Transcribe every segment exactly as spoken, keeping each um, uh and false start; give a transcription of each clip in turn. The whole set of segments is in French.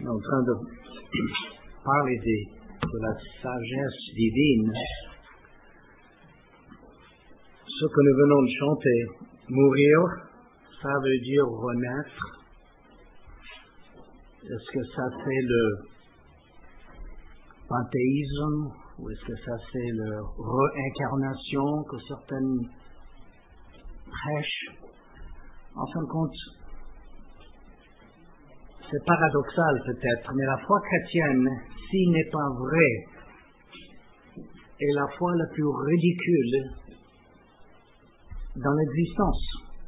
en train de parler de, de la sagesse divine. Ce que nous venons de chanter, mourir, ça veut dire renaître. Est-ce que ça c'est le panthéisme ou est-ce que ça c'est la réincarnation que certaines prêchent? En fin de compte, c'est paradoxal peut-être, mais la foi chrétienne, s'il n'est pas vrai, est la foi la plus ridicule dans l'existence.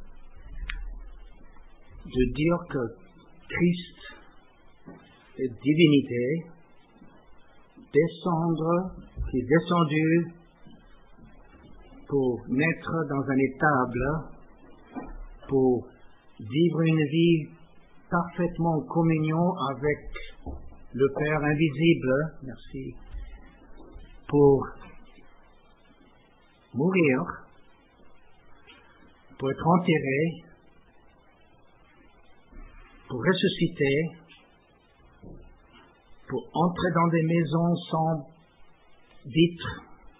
De dire que Christ est divinité, descendre, qui est descendu pour naître dans un étable, pour vivre une vie parfaitement en communion avec le Père invisible, merci, pour mourir, pour être enterré, pour ressusciter, pour entrer dans des maisons sans vitres,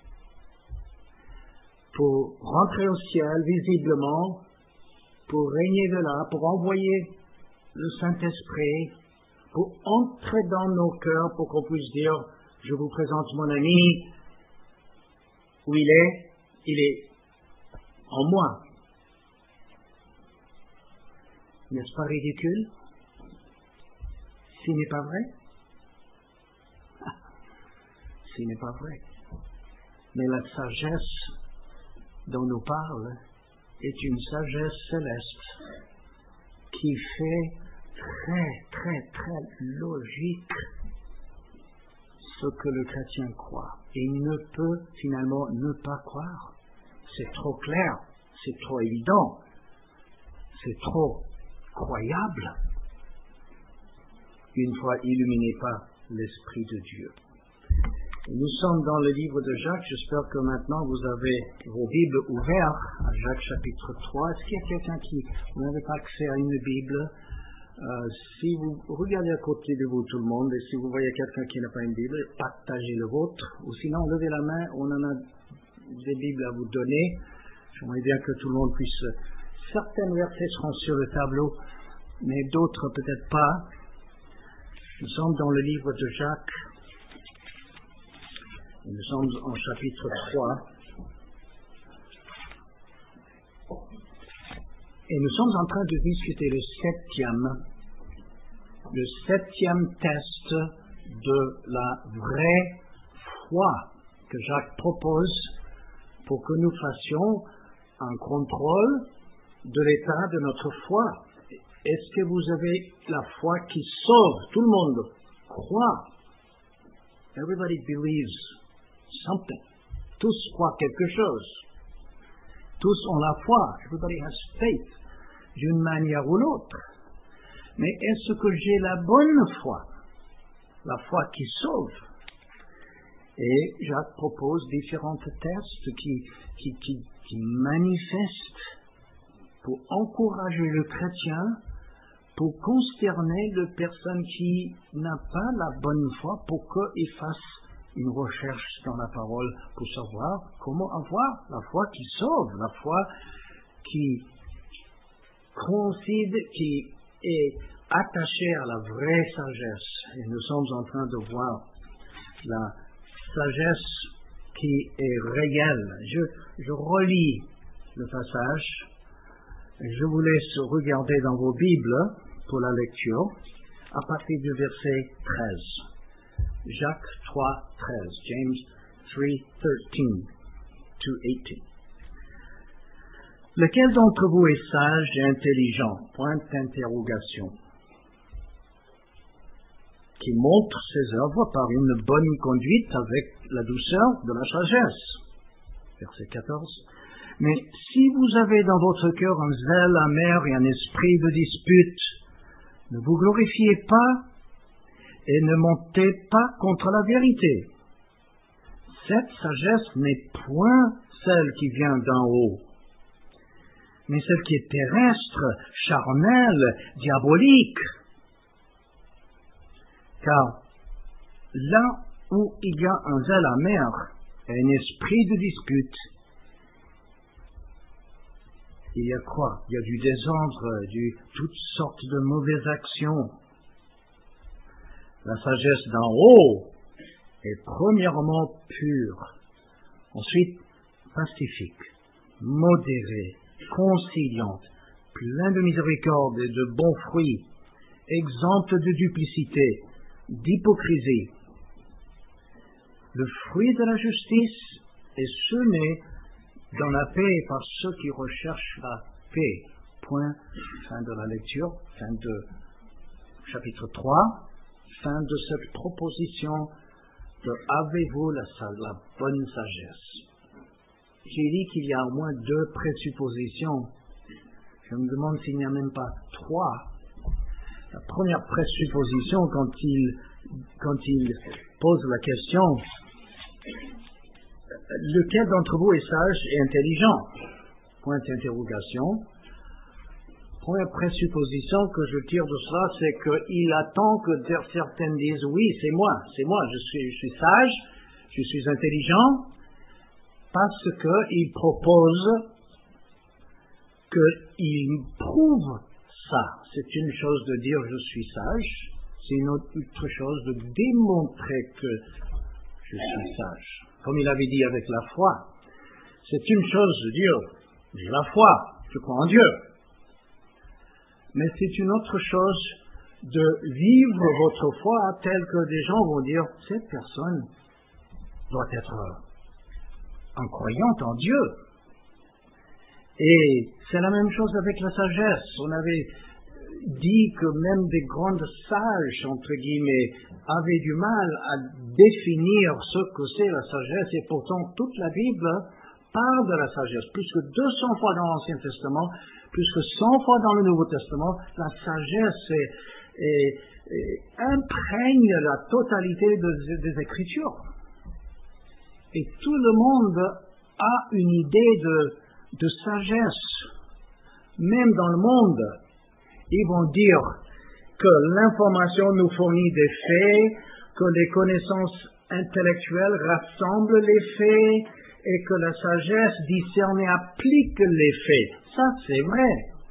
pour rentrer au ciel visiblement, pour régner de là, pour envoyer le Saint-Esprit, pour entrer dans nos cœurs, pour qu'on puisse dire, je vous présente mon ami, où il est, il est en moi. N'est-ce pas ridicule? S'il n'est pas vrai? S'il n'est pas vrai. Mais la sagesse dont nous parle est une sagesse céleste qui fait très, très, très logique ce que le chrétien croit. Et il ne peut finalement ne pas croire. C'est trop clair, c'est trop évident, c'est trop croyable, une fois illuminé par l'Esprit de Dieu. Et nous sommes dans le livre de Jacques. J'espère que maintenant vous avez vos Bibles ouvertes à Jacques chapitre trois. Est-ce qu'il y a quelqu'un qui n'avait pas accès à une Bible? euh, Si vous regardez à côté de vous tout le monde, et si vous voyez quelqu'un qui n'a pas une Bible, partagez le vôtre, ou sinon levez la main, on en a des Bibles à vous donner. J'aimerais bien que tout le monde puisse... Certains versets seront sur le tableau, mais d'autres peut-être pas. Nous sommes dans le livre de Jacques. Nous sommes en chapitre trois. Et nous sommes en train de discuter le septième, le septième test de la vraie foi que Jacques propose pour que nous fassions un contrôle de l'état de notre foi. Est-ce que vous avez la foi qui sauve? Tout le monde croit. Everybody believes something. Tous croient quelque chose. Tous ont la foi. Everybody has faith, d'une manière ou l'autre. Mais est-ce que j'ai la bonne foi? La foi qui sauve? Et Jacques propose différents tests qui, qui, qui, qui manifestent pour encourager le chrétien, pour consterner la personne qui n'a pas la bonne foi, pour qu'il fasse une recherche dans la parole pour savoir comment avoir la foi qui sauve, la foi qui coïncide, qui est attachée à la vraie sagesse. Et nous sommes en train de voir la sagesse qui est réelle. Je, je relis le passage. Je vous laisse regarder dans vos Bibles pour la lecture à partir du verset treize. Jacques trois, treize. James three, thirteen to eighteen. Lequel d'entre vous est sage et intelligent? Point d'interrogation. Qui montre ses œuvres par une bonne conduite avec la douceur de la sagesse. Verset quatorze. Mais si vous avez dans votre cœur un zèle amer et un esprit de dispute, ne vous glorifiez pas et ne montez pas contre la vérité. Cette sagesse n'est point celle qui vient d'en haut, mais celle qui est terrestre, charnelle, diabolique. Car là où il y a un zèle amer, un esprit de dispute, il y a quoi? Il y a du désordre, du, toutes sortes de mauvaises actions. La sagesse d'en haut est premièrement pure, ensuite pacifique, modérée, conciliante, pleine de miséricorde et de bons fruits, exempte de duplicité, d'hypocrisie. Le fruit de la justice est semé dans la paix par ceux qui recherchent la paix. Point, fin de la lecture, fin de chapitre trois, fin de cette proposition de avez-vous la, la bonne sagesse. J'ai dit qu'il y a au moins deux présuppositions. Je me demande s'il n'y a même pas trois. La première présupposition, quand il, quand il pose la question, lequel d'entre vous est sage et intelligent? Point d'interrogation. Première présupposition que je tire de cela, c'est qu'il attend que certains disent oui, c'est moi, c'est moi, je suis, je suis sage, je suis intelligent, parce qu'il propose qu'il prouve ça. C'est une chose de dire je suis sage, c'est une autre chose de démontrer que je suis sage. Comme il avait dit avec la foi, c'est une chose de dire j'ai la foi, je crois en Dieu. Mais c'est une autre chose de vivre votre foi telle que des gens vont dire cette personne doit être en croyante en Dieu. Et c'est la même chose avec la sagesse. On avait dit que même des grandes sages, entre guillemets, avaient du mal à définir ce que c'est la sagesse, et pourtant toute la Bible parle de la sagesse. Plus que deux cents fois dans l'Ancien Testament, plus que cent fois dans le Nouveau Testament, la sagesse est, est, est, imprègne la totalité de, des Écritures. Et tout le monde a une idée de, de sagesse. Même dans le monde, ils vont dire que l'information nous fournit des faits, que les connaissances intellectuelles rassemblent les faits, et que la sagesse discerne et applique les faits. Ça, c'est vrai.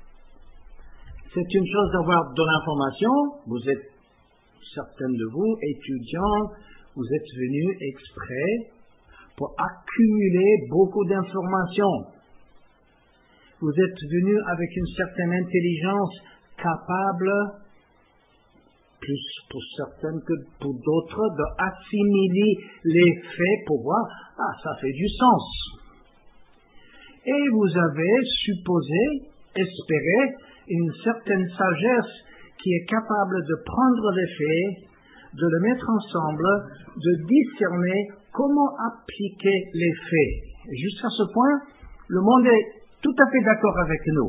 C'est une chose d'avoir de l'information. Vous êtes, certains de vous, étudiants, vous êtes venus exprès pour accumuler beaucoup d'informations. Vous êtes venus avec une certaine intelligence capable, plus pour certaines que pour d'autres, d'assimiler les faits pour voir, ah, ça fait du sens. Et vous avez supposé, espéré, une certaine sagesse qui est capable de prendre les faits, de les mettre ensemble, de discerner comment appliquer les faits. Et jusqu'à ce point, le monde est tout à fait d'accord avec nous.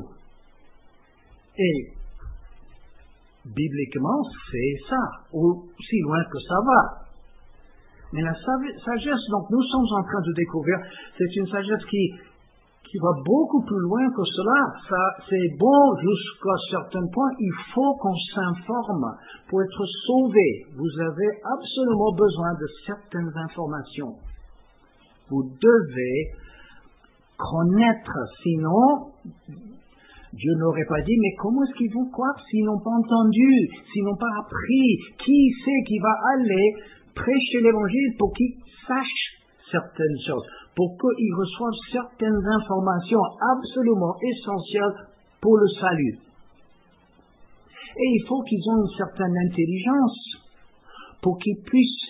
Et bibliquement, c'est ça, aussi loin que ça va. Mais la sagesse, donc nous sommes en train de découvrir, c'est une sagesse qui, qui va beaucoup plus loin que cela. Ça, c'est bon jusqu'à un certain point. Il faut qu'on s'informe pour être sauvé. Vous avez absolument besoin de certaines informations. Vous devez connaître, sinon Dieu n'aurait pas dit, mais comment est-ce qu'ils vont croire s'ils n'ont pas entendu, s'ils n'ont pas appris? Qui c'est qui va aller prêcher l'évangile pour qu'ils sachent certaines choses, pour qu'ils reçoivent certaines informations absolument essentielles pour le salut? Et il faut qu'ils aient une certaine intelligence pour qu'ils puissent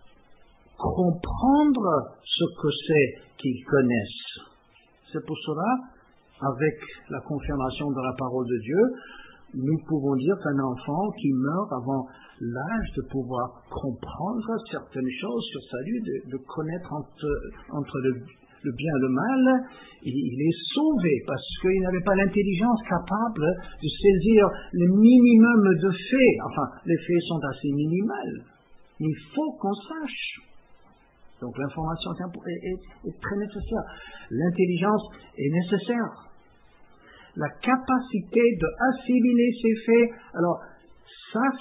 comprendre ce que c'est qu'ils connaissent. C'est pour cela, avec la confirmation de la parole de Dieu, nous pouvons dire qu'un enfant qui meurt avant l'âge de pouvoir comprendre certaines choses sur sa vie, de, de connaître entre, entre le, le bien et le mal, il, il est sauvé parce qu'il n'avait pas l'intelligence capable de saisir le minimum de faits. Enfin, les faits sont assez minimales. Mais il faut qu'on sache. Donc l'information est, est, est très nécessaire. L'intelligence est nécessaire. La capacité d'assimiler ces faits, alors ça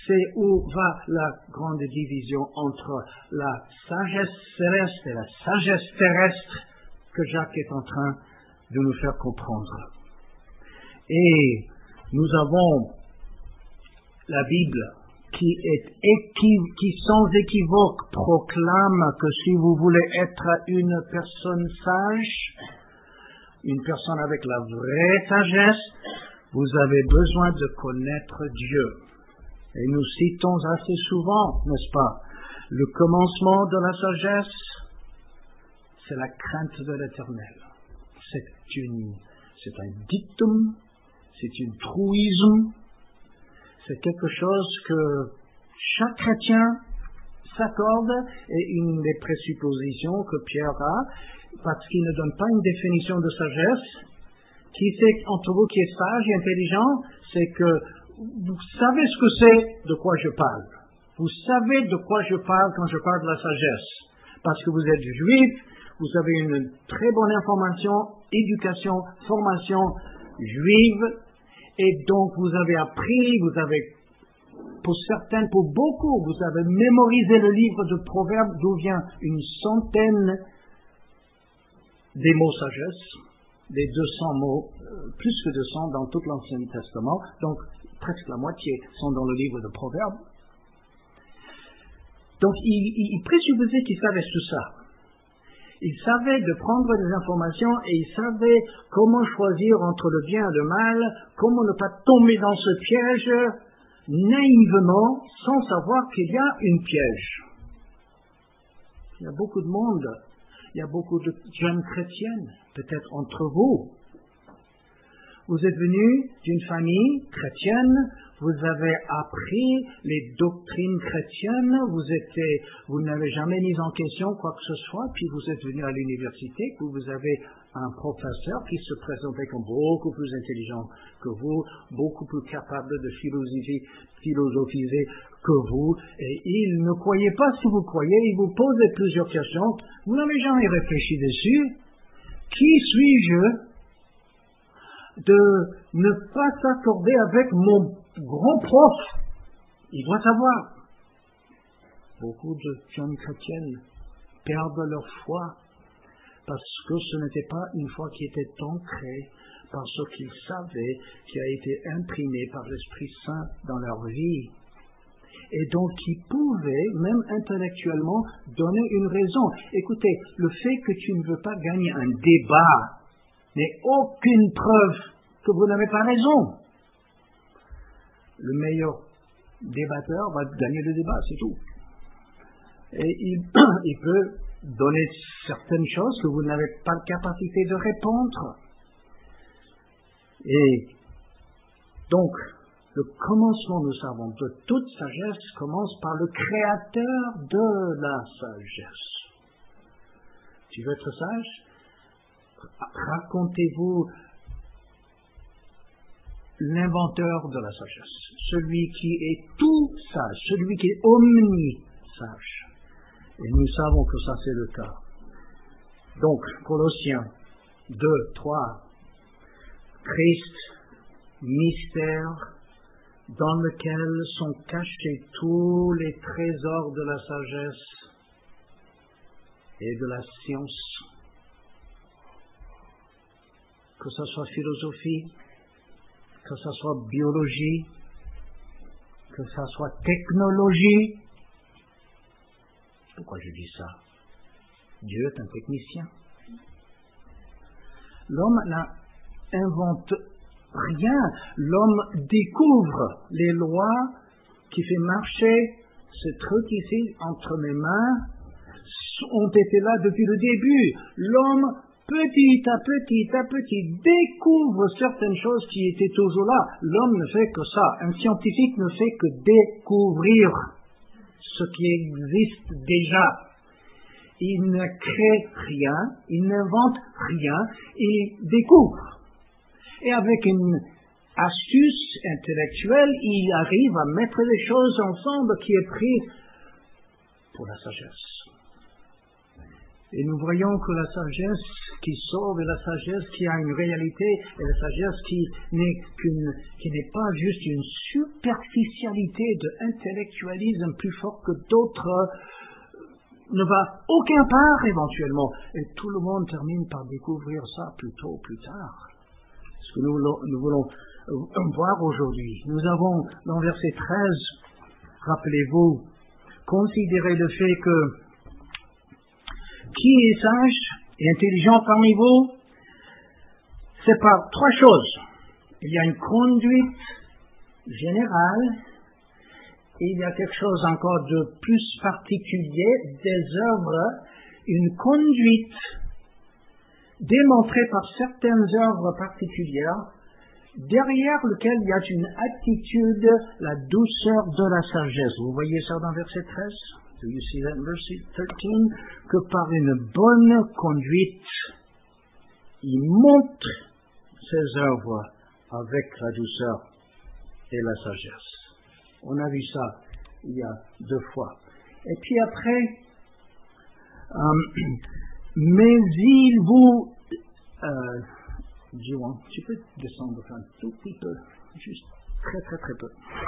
c'est où va la grande division entre la sagesse céleste et la sagesse terrestre que Jacques est en train de nous faire comprendre. Et nous avons la Bible qui est équiv- qui sans équivoque proclame que si vous voulez être une personne sage, une personne avec la vraie sagesse, vous avez besoin de connaître Dieu. Et nous citons assez souvent, n'est-ce pas, le commencement de la sagesse, c'est la crainte de l'Éternel. C'est une, c'est un dictum, c'est une truisme, c'est quelque chose que chaque chrétien s'accorde, et une des présuppositions que Pierre a, parce qu'il ne donne pas une définition de sagesse. Qui c'est entre vous qui est sage et intelligent, c'est que vous savez ce que c'est de quoi je parle. Vous savez de quoi je parle quand je parle de la sagesse. Parce que vous êtes juif, vous avez une très bonne information, éducation, formation juive, et donc vous avez appris, vous avez, pour certains, pour beaucoup, vous avez mémorisé le livre de Proverbes d'où vient une centaine des mots sagesse, des deux cents mots, euh, plus que deux cents dans tout l'Ancien Testament, donc presque la moitié sont dans le livre de Proverbes. Donc il, il, il présupposait qu'il savait tout ça. Il savait de prendre des informations et il savait comment choisir entre le bien et le mal, comment ne pas tomber dans ce piège naïvement sans savoir qu'il y a une piège. Il y a beaucoup de monde. Il y a beaucoup de jeunes chrétiennes, peut-être entre vous. Vous êtes venus d'une famille chrétienne, vous avez appris les doctrines chrétiennes, vous étiez, vous n'avez jamais mis en question quoi que ce soit, puis vous êtes venus à l'université, où vous avez un professeur qui se présentait comme beaucoup plus intelligent que vous, beaucoup plus capable de philosophiser, philosophiser que vous, et il ne croyait pas ce que vous croyez, il vous posait plusieurs questions, vous n'avez jamais réfléchi dessus. Qui suis-je de ne pas s'accorder avec mon grand prof? Il doit savoir. Beaucoup de jeunes chrétiennes perdent leur foi parce que ce n'était pas une foi qui était ancrée par ce qu'ils savaient, qui a été imprimé par l'Esprit Saint dans leur vie. Et donc qui pouvait, même intellectuellement, donner une raison. Écoutez, le fait que tu ne veux pas gagner un débat n'est aucune preuve que vous n'avez pas raison. Le meilleur débatteur va gagner le débat, c'est tout. Et il, il peut donner certaines choses que vous n'avez pas la capacité de répondre. Et donc, le commencement, nous savons, de toute sagesse commence par le créateur de la sagesse. Tu veux être sage? Racontez-vous l'inventeur de la sagesse, celui qui est tout sage, celui qui est omni-sage. Et nous savons que ça c'est le cas. Donc, Colossiens deux, trois, Christ, mystère, dans lequel sont cachés tous les trésors de la sagesse et de la science. Que ce soit philosophie, que ce soit biologie, que ce soit technologie. Pourquoi je dis ça? Dieu est un technicien. L'homme n'invente rien. L'homme découvre les lois qui fait marcher ce truc ici entre mes mains ont été là depuis le début. L'homme, petit à petit à petit, découvre certaines choses qui étaient toujours là. L'homme ne fait que ça. Un scientifique ne fait que découvrir ce qui existe déjà. Il ne crée rien, il n'invente rien, il découvre. Et avec une astuce intellectuelle, il arrive à mettre les choses ensemble qui est prise pour la sagesse. Et nous voyons que la sagesse qui sauve est la sagesse qui a une réalité, et la sagesse qui n'est qu'une, qui n'est pas juste une superficialité d'intellectualisme plus fort que d'autres, ne va aucun part éventuellement. Et tout le monde termine par découvrir ça plus tôt ou plus tard. Ce que nous voulons, nous voulons voir aujourd'hui. Nous avons dans verset treize, rappelez-vous, considérez le fait que qui est sage et intelligent parmi vous, c'est par trois choses. Il y a une conduite générale, et il y a quelque chose encore de plus particulier, des œuvres, une conduite démontrée par certaines œuvres particulières, derrière lequel il y a une attitude, la douceur de la sagesse. Vous voyez ça dans verset treize? Do you see that in verse thirteen? Que par une bonne conduite, il montre ses œuvres avec la douceur et la sagesse. On a vu ça il y a deux fois. Et puis après, euh, mais il vous... Euh, Juan, tu peux descendre un tout petit peu, juste très très très peu.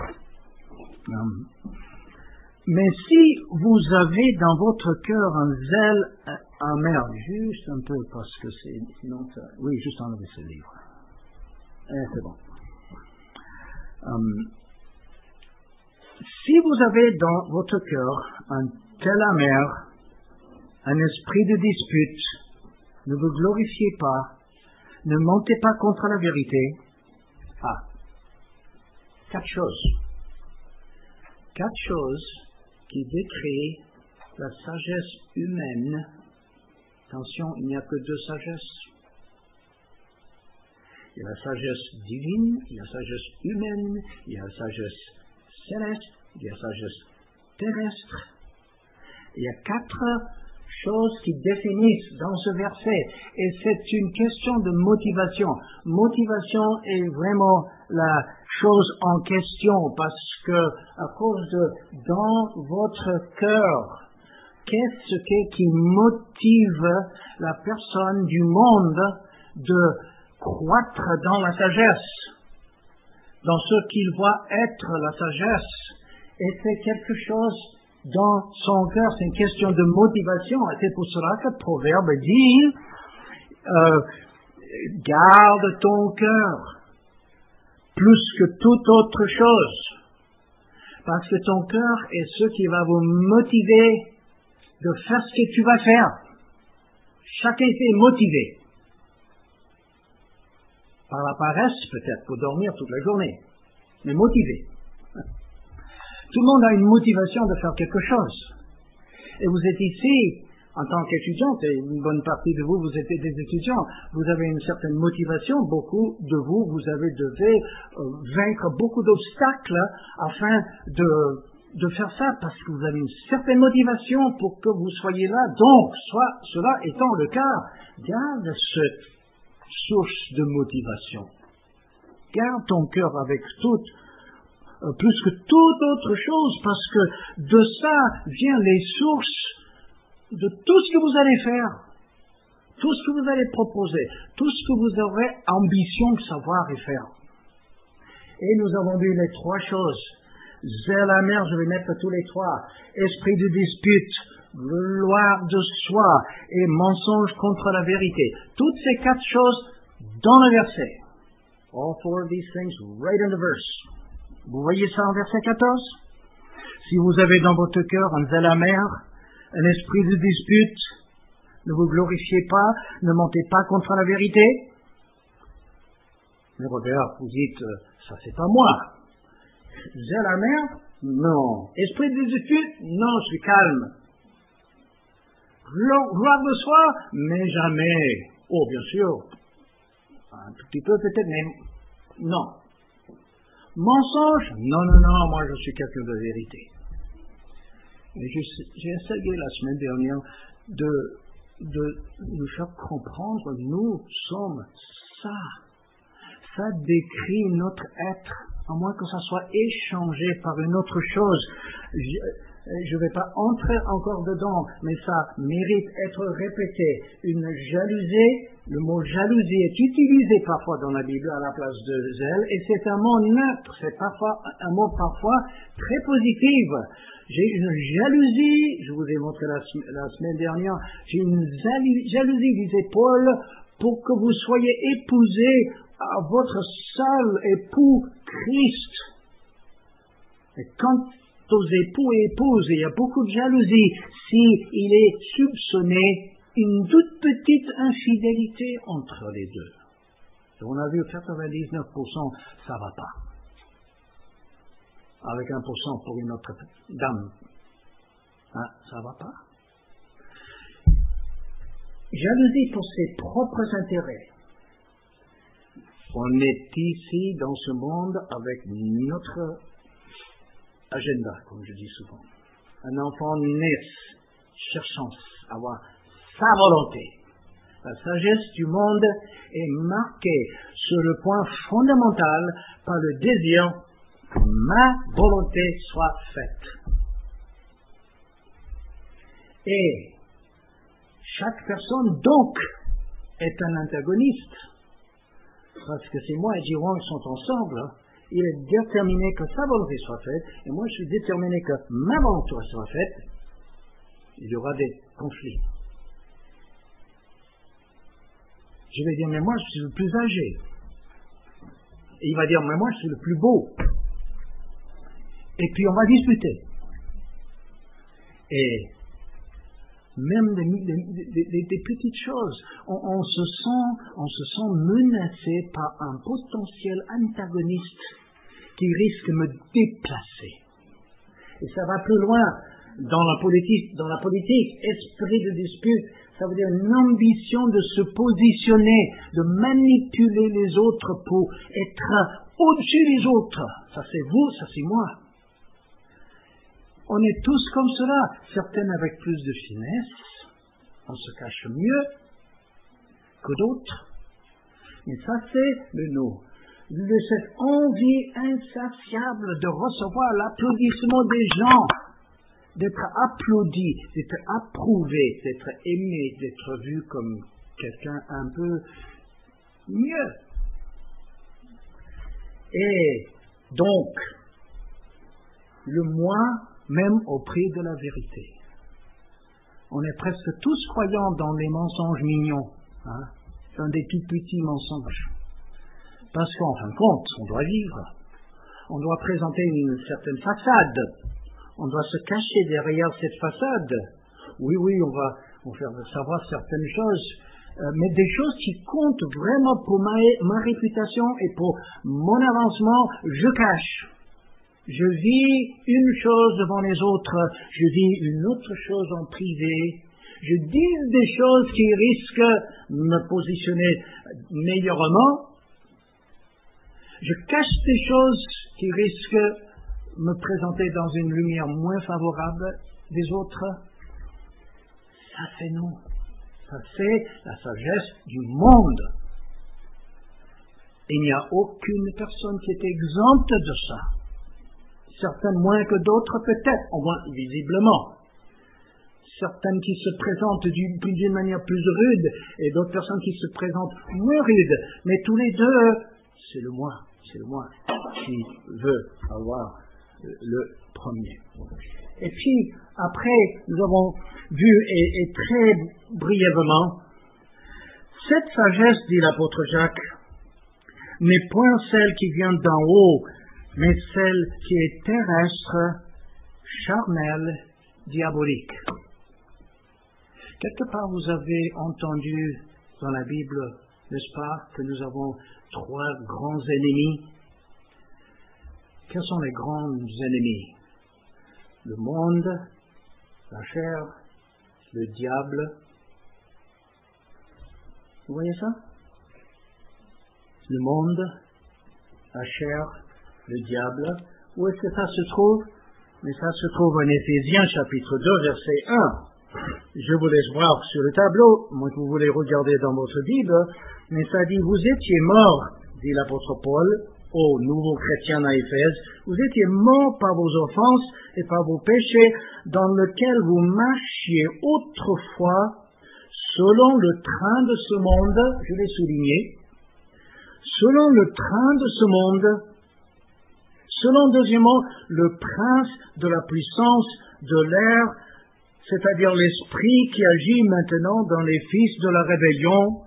Um, mais si vous avez dans votre cœur un zèle amer, juste un peu parce que c'est, sinon, ça, oui, juste enlever ce livre. Eh, c'est bon. Um, si vous avez dans votre cœur un tel amer, un esprit de dispute, ne vous glorifiez pas. Ne mentez pas contre la vérité. Ah, quatre choses. Quatre choses qui décrivent la sagesse humaine. Attention, il n'y a que deux sagesses. Il y a la sagesse divine, il y a la sagesse humaine, il y a la sagesse céleste, il y a la sagesse terrestre. Il y a quatre choses qui définissent dans ce verset, et c'est une question de motivation. Motivation est vraiment la chose en question, parce que à cause de dans votre cœur, qu'est-ce qui motive la personne du monde de croître dans la sagesse, dans ce qu'il voit être la sagesse, et c'est quelque chose dans son cœur, c'est une question de motivation, et c'est pour cela que le proverbe dit euh, garde ton cœur plus que toute autre chose, parce que ton cœur est ce qui va vous motiver de faire ce que tu vas faire. Chacun est motivé par la paresse peut-être, pour dormir toute la journée, mais motivé. Tout le monde a une motivation de faire quelque chose. Et vous êtes ici, en tant qu'étudiante, et une bonne partie de vous, vous êtes des étudiants, vous avez une certaine motivation, beaucoup de vous, vous avez devez euh, vaincre beaucoup d'obstacles afin de, de faire ça, parce que vous avez une certaine motivation pour que vous soyez là. Donc, soit cela étant le cas, garde cette source de motivation. Garde ton cœur avec toute plus que toute autre chose, parce que de ça viennent les sources de tout ce que vous allez faire, tout ce que vous allez proposer, tout ce que vous aurez ambition de savoir et faire. Et nous avons vu les trois choses. Zèle amer, je vais mettre tous les trois. Esprit de dispute, gloire de soi et mensonge contre la vérité. Toutes ces quatre choses dans le verset. All four of these things right in the verse. Vous voyez ça en verset quatorze? Si vous avez dans votre cœur un zèle amer, un esprit de dispute, ne vous glorifiez pas, ne mentez pas contre la vérité. Mais regarde, vous dites, ça c'est pas moi. Zèle amer? Non. Esprit de dispute? Non, je suis calme. Gloire de soi? Mais jamais. Oh, bien sûr. Un tout petit peu peut-être, mais non. Mensonge? Non, non, non, moi je suis quelqu'un de vérité. Et j'ai essayé la semaine dernière de, de nous faire comprendre, nous sommes ça. Ça décrit notre être. à moins que ça soit échangé par une autre chose. Je ne vais pas entrer encore dedans, mais ça mérite d'être répété. Une jalousie, le mot jalousie est utilisé parfois dans la Bible à la place de zèle, et c'est un mot neutre, c'est parfois un mot parfois très positif. J'ai une jalousie, je vous ai montré la, la semaine dernière, j'ai une jalousie, disait Paul, pour que vous soyez épousés à votre seul époux Christ. Et quand aux époux et épouses, il y a beaucoup de jalousie s'il est soupçonné une toute petite infidélité entre les deux. Et on a vu quatre-vingt-dix-neuf pour cent, ça va pas. Avec un pour cent pour une autre dame. Hein, ça va pas. Jalousie pour ses propres intérêts. On est ici dans ce monde avec notre agenda, comme je dis souvent. Un enfant naît cherchant à avoir sa volonté. La sagesse du monde est marquée sur le point fondamental par le désir que ma volonté soit faite. Et chaque personne, donc, est un antagoniste. Parce que si moi et Jiwang sont ensemble, il est déterminé que sa volonté soit faite, et moi je suis déterminé que ma volonté soit faite, il y aura des conflits. Je vais dire, mais moi je suis le plus âgé. Et il va dire, mais moi je suis le plus beau. Et puis on va discuter. Et même des, des, des, des petites choses, on, on, se sent, on se sent menacé par un potentiel antagoniste qui risque de me déplacer. Et ça va plus loin dans la politique, dans la politique, esprit de dispute, ça veut dire une ambition de se positionner, de manipuler les autres pour être au-dessus des autres. Ça c'est vous, ça c'est moi. On est tous comme cela, certains avec plus de finesse, on se cache mieux que d'autres. Mais ça c'est le nous. De cette envie insatiable de recevoir l'applaudissement des gens, d'être applaudi, d'être approuvé, d'être aimé, d'être vu comme quelqu'un un peu mieux. Et donc, le moi, même au prix de la vérité. On est presque tous croyants dans les mensonges mignons, hein, dans des tout petits mensonges. Parce qu'en fin de compte, on doit vivre. On doit présenter une certaine façade. On doit se cacher derrière cette façade. Oui, oui, on va, on va faire savoir certaines choses, euh, mais des choses qui comptent vraiment pour ma, ma réputation et pour mon avancement, je cache. Je vis une chose devant les autres, je vis une autre chose en privé. Je dis des choses qui risquent de me positionner meilleurement. Je cache des choses qui risquent de me présenter dans une lumière moins favorable des autres. Ça c'est nous. Ça c'est la sagesse du monde. Il n'y a aucune personne qui est exempte de ça. Certaines moins que d'autres peut-être, au moins visiblement. Certaines qui se présentent d'une, d'une manière plus rude et d'autres personnes qui se présentent moins rudes. Mais tous les deux, c'est le moi, c'est le moi qui veut avoir le premier. Et puis, après, nous avons vu, et, et très brièvement, cette sagesse, dit l'apôtre Jacques, n'est point celle qui vient d'en haut, mais celle qui est terrestre, charnelle, diabolique. Quelque part, vous avez entendu dans la Bible, n'est-ce pas, que nous avons trois grands ennemis. Quels sont les grands ennemis? Le monde, la chair, le diable. Vous voyez ça? Le monde, la chair, le diable. Où est-ce que ça se trouve? Mais ça se trouve en Éphésiens chapitre deux, verset un. Je vous laisse voir sur le tableau, moi que vous voulez regarder dans votre Bible, mais ça dit, vous étiez morts, dit l'apôtre Paul, aux nouveaux chrétiens à Éphèse, vous étiez morts par vos offenses et par vos péchés, dans lesquels vous marchiez autrefois, selon le train de ce monde, je l'ai souligné, selon le train de ce monde, selon, deuxièmement, le prince de la puissance de l'air, c'est-à-dire l'esprit qui agit maintenant dans les fils de la rébellion.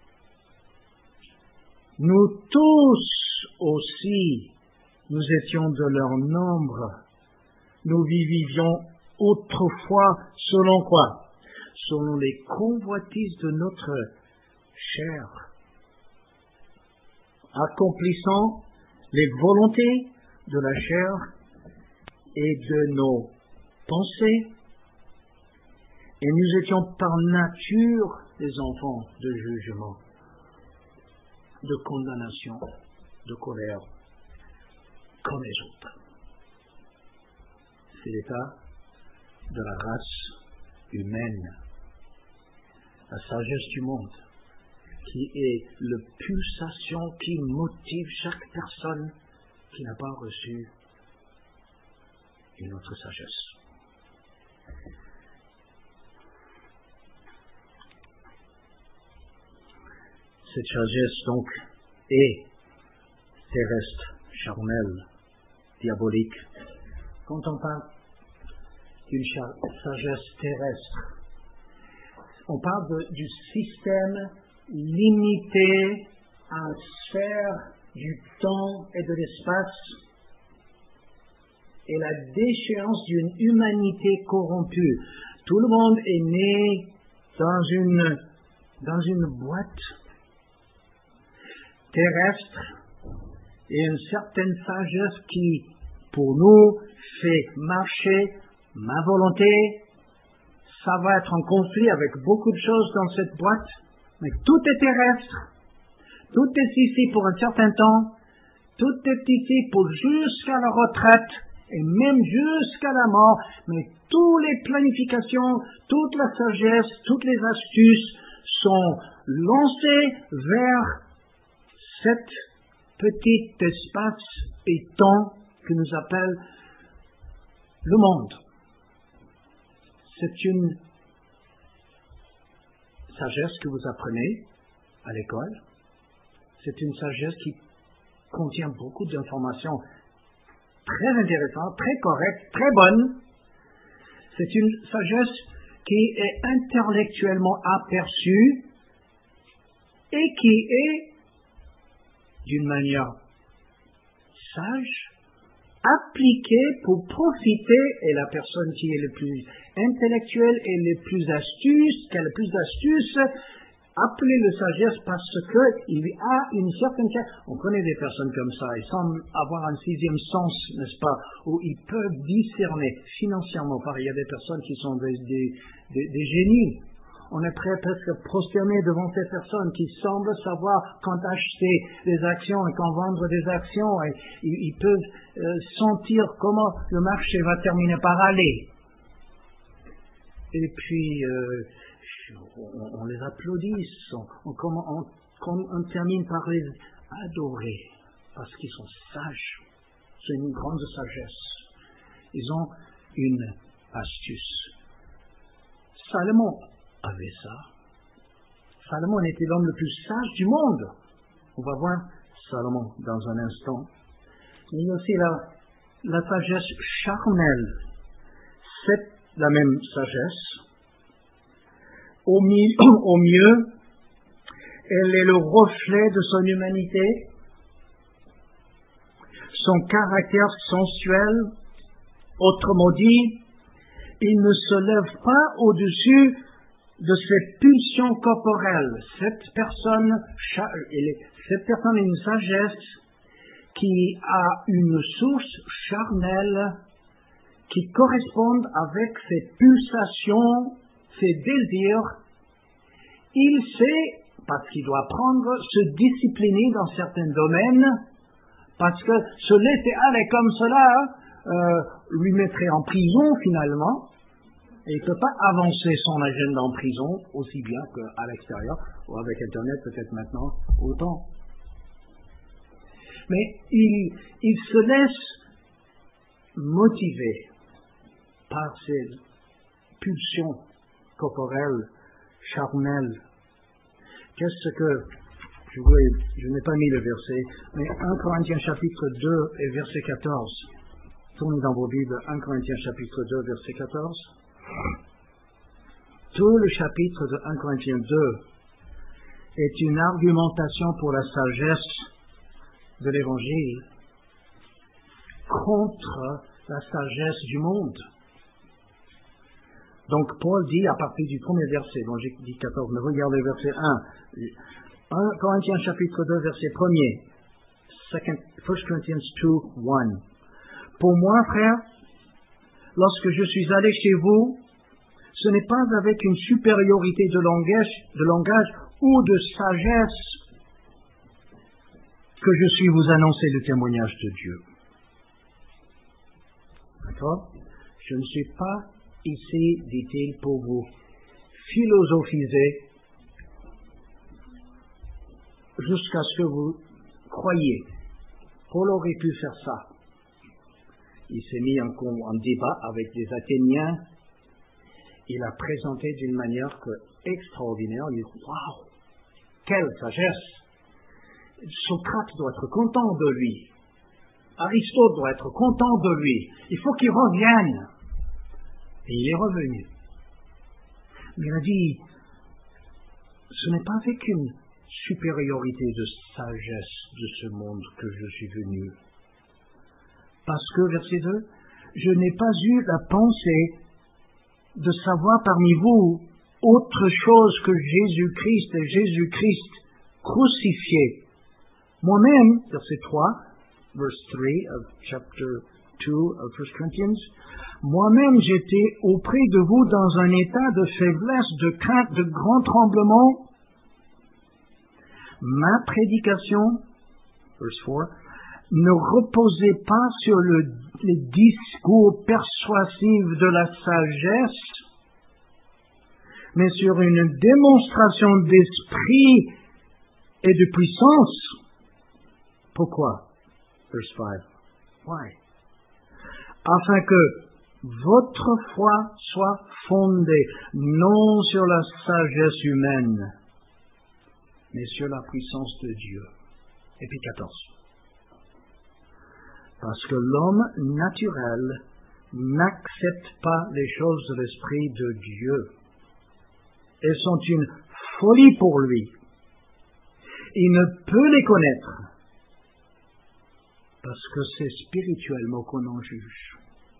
Nous tous aussi, nous étions de leur nombre. Nous vivions autrefois selon quoi? Selon les convoitises de notre chair, accomplissant les volontés de la chair et de nos pensées. Et nous étions par nature des enfants de jugement, de condamnation, de colère, comme les autres. C'est l'état de la race humaine, la sagesse du monde, qui est la pulsation qui motive chaque personne qui n'a pas reçu une autre sagesse. Cette sagesse, donc, est terrestre, charnelle, diabolique. Quand on parle d'une sagesse terrestre, on parle de, du système limité à la sphère du temps et de l'espace et la déchéance d'une humanité corrompue. Tout le monde est né dans une, dans une boîte terrestre et une certaine sagesse qui, pour nous, fait marcher ma volonté. Ça va être en conflit avec beaucoup de choses dans cette boîte, mais tout est terrestre. Tout est ici pour un certain temps. Tout est ici pour jusqu'à la retraite et même jusqu'à la mort. Mais toutes les planifications, toute la sagesse, toutes les astuces sont lancées vers cet petit espace et temps que nous appelle le monde. C'est une sagesse que vous apprenez à l'école. C'est une sagesse qui contient beaucoup d'informations très intéressantes, très correctes, très bonnes. C'est une sagesse qui est intellectuellement aperçue et qui est, d'une manière sage, appliquée pour profiter, et la personne qui est le plus intellectuelle et le plus astuce, qui a le plus d'astuces, appelez le sagesse parce qu'il a une certaine... On connaît des personnes comme ça, ils semblent avoir un sixième sens, n'est-ce pas, où ils peuvent discerner financièrement. Pareil, il y a des personnes qui sont des, des, des, des génies. On est prêt presque à prosterner devant ces personnes qui semblent savoir quand acheter des actions et quand vendre des actions. Et ils, ils peuvent euh, sentir comment le marché va terminer par aller. Et puis... Euh, On, on les applaudit, on, on, on, on, on termine par les adorer, parce qu'ils sont sages. C'est une grande sagesse. Ils ont une astuce. Salomon avait ça. Salomon était l'homme le plus sage du monde. On va voir Salomon dans un instant. Il y a aussi la, la sagesse charnelle. C'est la même sagesse. Au, mi- au mieux, elle est le reflet de son humanité, son caractère sensuel. Autrement dit, il ne se lève pas au-dessus de ses pulsions corporelles. Cette personne, cette personne a une sagesse qui a une source charnelle qui correspond avec ses pulsations, ses désirs. Il sait, parce qu'il doit apprendre, se discipliner dans certains domaines, parce que se laisser aller comme cela euh, lui mettrait en prison finalement, et il ne peut pas avancer son agenda en prison aussi bien qu'à l'extérieur, ou avec Internet peut-être maintenant autant. mais il, il se laisse motiver par ses pulsions corporelles, charnelles. Qu'est-ce que, je, voulais, je n'ai pas mis le verset, mais un Corinthiens chapitre deux et verset quatorze. Tournez dans vos Bibles, un Corinthiens chapitre deux, verset quatorze. Tout le chapitre de un Corinthiens deux est une argumentation pour la sagesse de l'Évangile contre la sagesse du monde. Donc Paul dit à partir du premier verset, dont j'ai dit quatorze, mais regardez verset un. un Corinthiens chapitre deux, verset premier. First Corinthians two, one. Pour moi, frère, lorsque je suis allé chez vous, ce n'est pas avec une supériorité de langage, de langage ou de sagesse que je suis vous annoncer le témoignage de Dieu. D'accord? Je ne suis pas ici, dit-il, pour vous philosophiser jusqu'à ce que vous croyiez. Paul aurait pu faire ça. Il s'est mis en, en débat avec des Athéniens. Il a présenté d'une manière que, extraordinaire. Il dit, waouh, quelle sagesse! Socrate doit être content de lui. Aristote doit être content de lui. Il faut qu'il revienne. Et il est revenu. Mais il a dit, ce n'est pas avec une supériorité de sagesse de ce monde que je suis venu. Parce que, verset deux, je n'ai pas eu la pensée de savoir parmi vous autre chose que Jésus-Christ et Jésus-Christ crucifié. Moi-même, verset trois, verse three of chapter two of First Corinthians, moi-même j'étais auprès de vous dans un état de faiblesse, de crainte, de grand tremblement. Ma prédication, verse four, ne reposait pas sur le, les discours persuasifs de la sagesse, mais sur une démonstration d'esprit et de puissance. Pourquoi? Verse five. Why? Afin que votre foi soit fondée non sur la sagesse humaine, mais sur la puissance de Dieu. Et puis quatorze. Parce que l'homme naturel n'accepte pas les choses de l'Esprit de Dieu. Elles sont une folie pour lui. Il ne peut les connaître parce que c'est spirituellement qu'on en juge.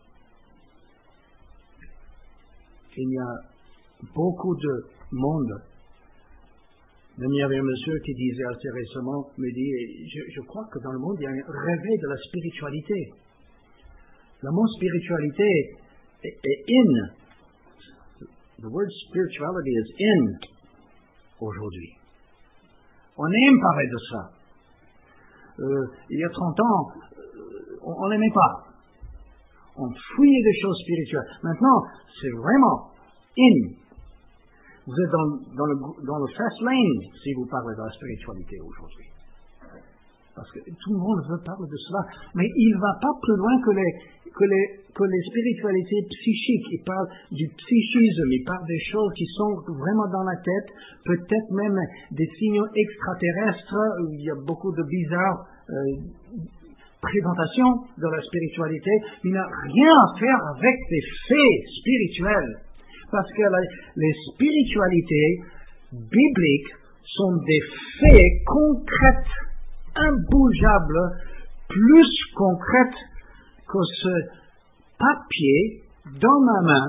Il y a beaucoup de monde. Même il y avait un monsieur qui disait assez récemment, me dit, je, je crois que dans le monde, il y a un réveil de la spiritualité. Le mot spiritualité est, est in. The word spirituality is in aujourd'hui. On aime parler de ça. Euh, il y a trente ans, on n'aimait pas. On fouillait des choses spirituelles. Maintenant, c'est vraiment in. Vous êtes dans, dans, le, dans le fast lane si vous parlez de la spiritualité aujourd'hui. Parce que tout le monde veut parler de cela. Mais il ne va pas plus loin que les, que les, que les spiritualités psychiques. Il parle du psychisme, il parle des choses qui sont vraiment dans la tête, peut-être même des signaux extraterrestres, où il y a beaucoup de bizarres euh, présentations de la spiritualité. Il n'a rien à faire avec des faits spirituels. Parce que la, les spiritualités bibliques sont des faits concrets, imbougeables, plus concrètes que ce papier dans ma main.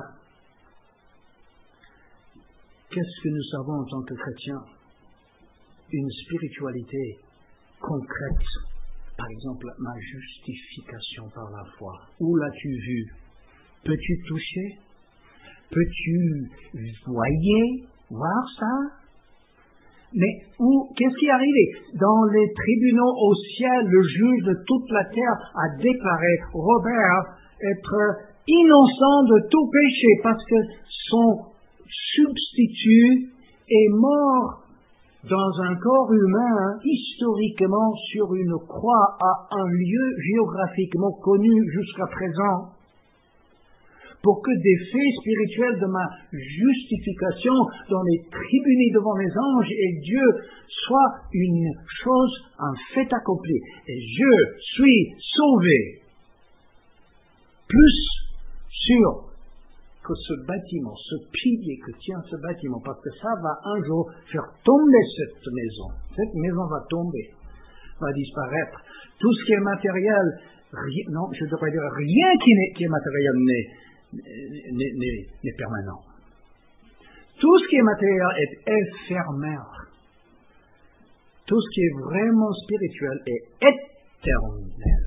Qu'est-ce que nous savons en tant que chrétiens? Une spiritualité concrète. Par exemple, ma justification par la foi. Où l'as-tu vu? Peux-tu toucher? Peux-tu voyer, voir ça? Mais où, qu'est-ce qui est arrivé? Dans les tribunaux au ciel, le juge de toute la terre a déclaré Robert être innocent de tout péché parce que son substitut est mort dans un corps humain, historiquement sur une croix à un lieu géographiquement connu jusqu'à présent, pour que des faits spirituels de ma justification dans les tribunaux devant les anges et Dieu soient une chose, un fait accompli. Et je suis sauvé. Plus sûr que ce bâtiment, ce pilier que tient ce bâtiment, parce que ça va un jour faire tomber cette maison. Cette maison va tomber, va disparaître. Tout ce qui est matériel, rien, non, je devrais dire rien qui est, qui est matériel n'est n'est permanent. Tout ce qui est matériel est éphémère. Tout ce qui est vraiment spirituel est éternel.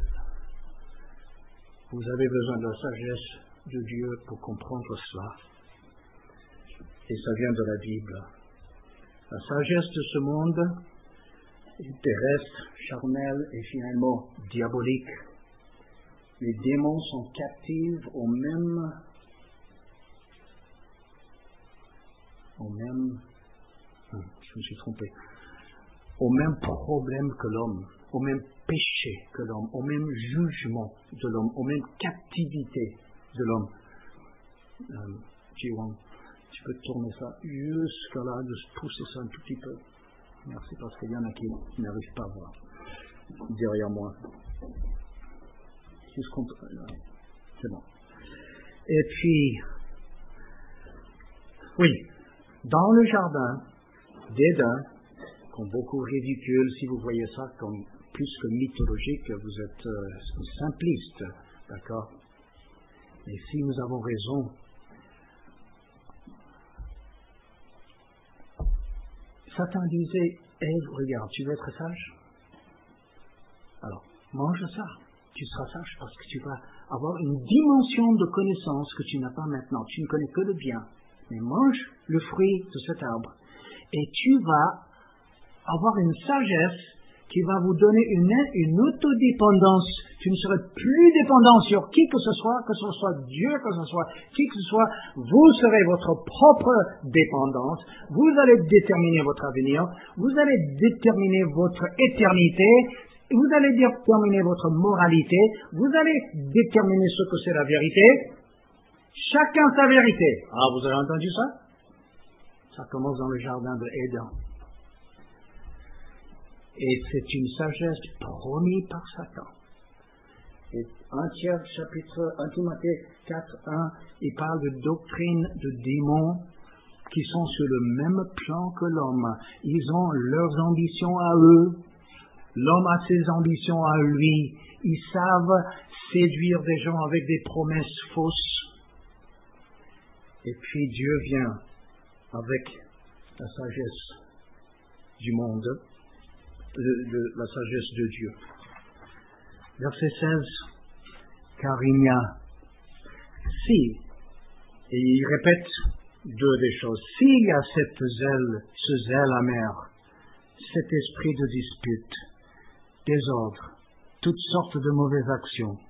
Vous avez besoin de la sagesse de Dieu pour comprendre cela. Et ça vient de la Bible. La sagesse de ce monde est terrestre, charnel et finalement diabolique. Les démons sont captifs au même, au même, je me suis trompé, au même problème que l'homme, au même péché que l'homme, au même jugement de l'homme, aux mêmes captivités de l'homme. Euh, Jiwon, tu peux tourner ça jusqu'à là, de pousser ça un tout petit peu. Merci, parce qu'il y en a qui, qui n'arrivent pas à voir derrière moi. C'est bon. Et puis, oui, dans le jardin d'Éden, comme beaucoup ridicule, si vous voyez ça comme plus que mythologique, vous êtes euh, simpliste, d'accord? Et si nous avons raison, Satan disait, Ève, regarde, tu veux être sage? Alors, mange ça. Tu seras sage parce que tu vas avoir une dimension de connaissance que tu n'as pas maintenant. Tu ne connais que le bien. Mais mange le fruit de cet arbre. Et tu vas avoir une sagesse qui va vous donner une, une autodépendance. Tu ne seras plus dépendant sur qui que ce soit, que ce soit Dieu, que ce soit qui que ce soit. Vous serez votre propre dépendance. Vous allez déterminer votre avenir. Vous allez déterminer votre éternité. Vous allez déterminer votre moralité, vous allez déterminer ce que c'est la vérité, chacun sa vérité. Ah, vous avez entendu ça? Ça commence dans le jardin de Éden. Et c'est une sagesse promise par Satan. Et un tiers chapitre, un Timothée quatre, un, il parle de doctrine de démons qui sont sur le même plan que l'homme. Ils ont leurs ambitions à eux. L'homme a ses ambitions à lui. Ils savent séduire des gens avec des promesses fausses. Et puis Dieu vient avec la sagesse du monde, de, de, la sagesse de Dieu. Verset seize. Car il y a, si, et il répète deux des choses, s'il y a cette zèle, ce zèle amer, cet esprit de dispute, désordre, toutes sortes de mauvaises actions.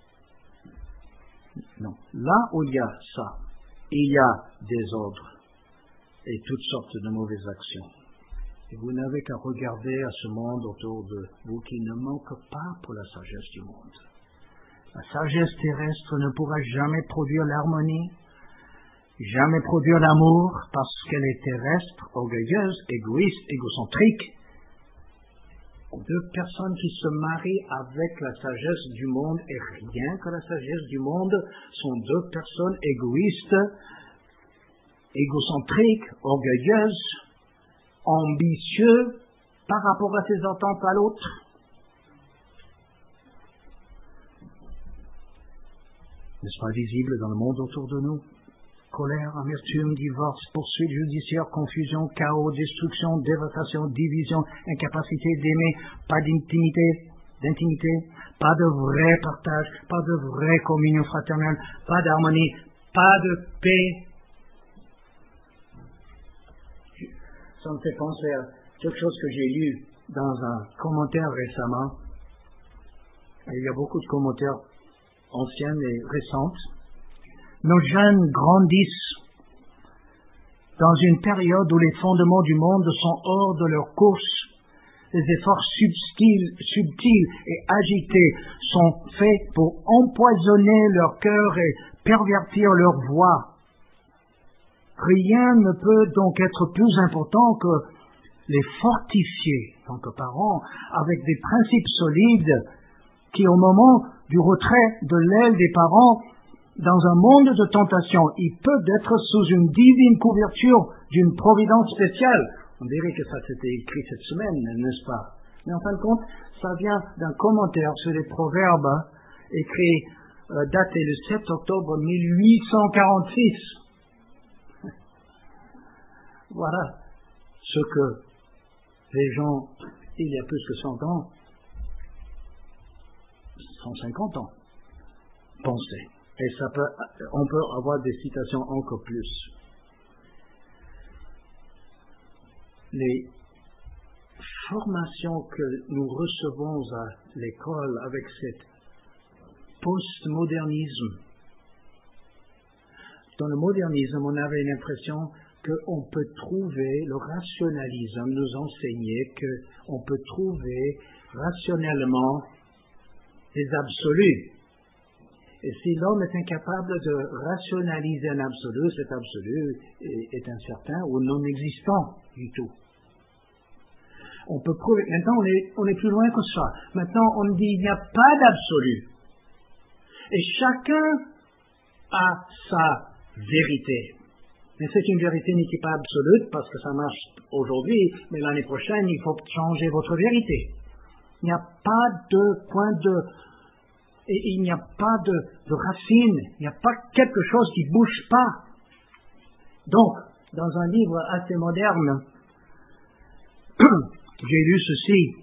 Non. Là où il y a ça, il y a désordre et toutes sortes de mauvaises actions. Et vous n'avez qu'à regarder à ce monde autour de vous qui ne manque pas pour la sagesse du monde. La sagesse terrestre ne pourra jamais produire l'harmonie, jamais produire l'amour, parce qu'elle est terrestre, orgueilleuse, égoïste, égocentrique. Deux personnes qui se marient avec la sagesse du monde et rien que la sagesse du monde sont deux personnes égoïstes, égocentriques, orgueilleuses, ambitieux par rapport à ses attentes à l'autre. N'est-ce pas visible dans le monde autour de nous? Colère, amertume, divorce, poursuite judiciaire, confusion, chaos, destruction, dévastation, division, incapacité d'aimer, pas d'intimité, d'intimité, pas de vrai partage, pas de vraie communion fraternelle, pas d'harmonie, pas de paix. Ça me fait penser à quelque chose que j'ai lu dans un commentaire récemment. Et il y a beaucoup de commentaires anciens et récents. Nos jeunes grandissent dans une période où les fondements du monde sont hors de leur course. Les efforts subtils, subtils et agités sont faits pour empoisonner leur cœur et pervertir leur voix. Rien ne peut donc être plus important que les fortifier, en tant que parents, avec des principes solides qui, au moment du retrait de l'aile des parents, dans un monde de tentation, ils peuvent être sous une divine couverture d'une providence spéciale. On dirait que ça s'était écrit cette semaine, n'est-ce pas? Mais en fin de compte, ça vient d'un commentaire sur les Proverbes, écrit, euh, daté le sept octobre mille huit cent quarante-six. Voilà ce que les gens, il y a plus que cent ans, cent cinquante ans, pensaient. Et ça peut, on peut avoir des citations encore plus. Les formations que nous recevons à l'école avec cet postmodernisme. Dans le modernisme, on avait l'impression qu'on peut trouver, le rationalisme nous enseignait qu'on peut trouver rationnellement des absolus. Et si l'homme est incapable de rationaliser un absolu, cet absolu est, est incertain ou non existant du tout. On peut prouver, maintenant on est, on est plus loin que ça. Maintenant on dit il n'y a pas d'absolu. Et chacun a sa vérité. Mais c'est une vérité qui n'est pas absolue parce que ça marche aujourd'hui, mais l'année prochaine il faut changer votre vérité. Il n'y a pas de point de... Et il n'y a pas de, de racine, il n'y a pas quelque chose qui ne bouge pas. Donc, dans un livre assez moderne, j'ai lu ceci.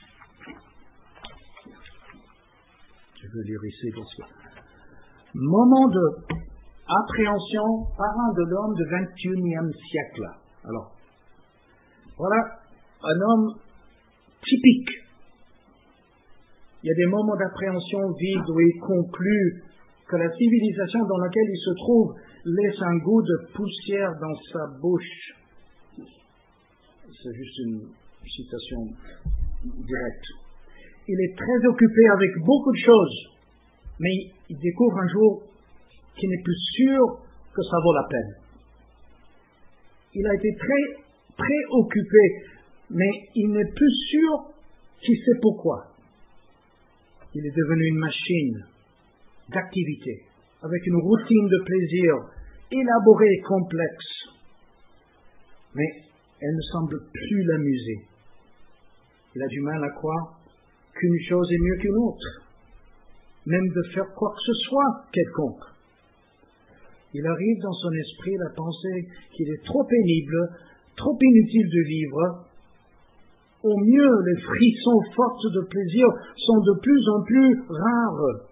Je veux lire ici parce que... Moment de appréhension parent de l'homme du vingt et unième siècle. Alors, voilà un homme typique. Il y a des moments d'appréhension vide où il conclut que la civilisation dans laquelle il se trouve laisse un goût de poussière dans sa bouche. C'est juste une citation directe. Il est très occupé avec beaucoup de choses, mais il découvre un jour qu'il n'est plus sûr que ça vaut la peine. Il a été très préoccupé, mais il n'est plus sûr qu'il sait pourquoi. Il est devenu une machine d'activité, avec une routine de plaisir élaborée et complexe. Mais elle ne semble plus l'amuser. Il a du mal à croire qu'une chose est mieux qu'une autre, même de faire quoi que ce soit quelconque. Il arrive dans son esprit la pensée qu'il est trop pénible, trop inutile de vivre. Au mieux, les frissons forts de plaisir sont de plus en plus rares.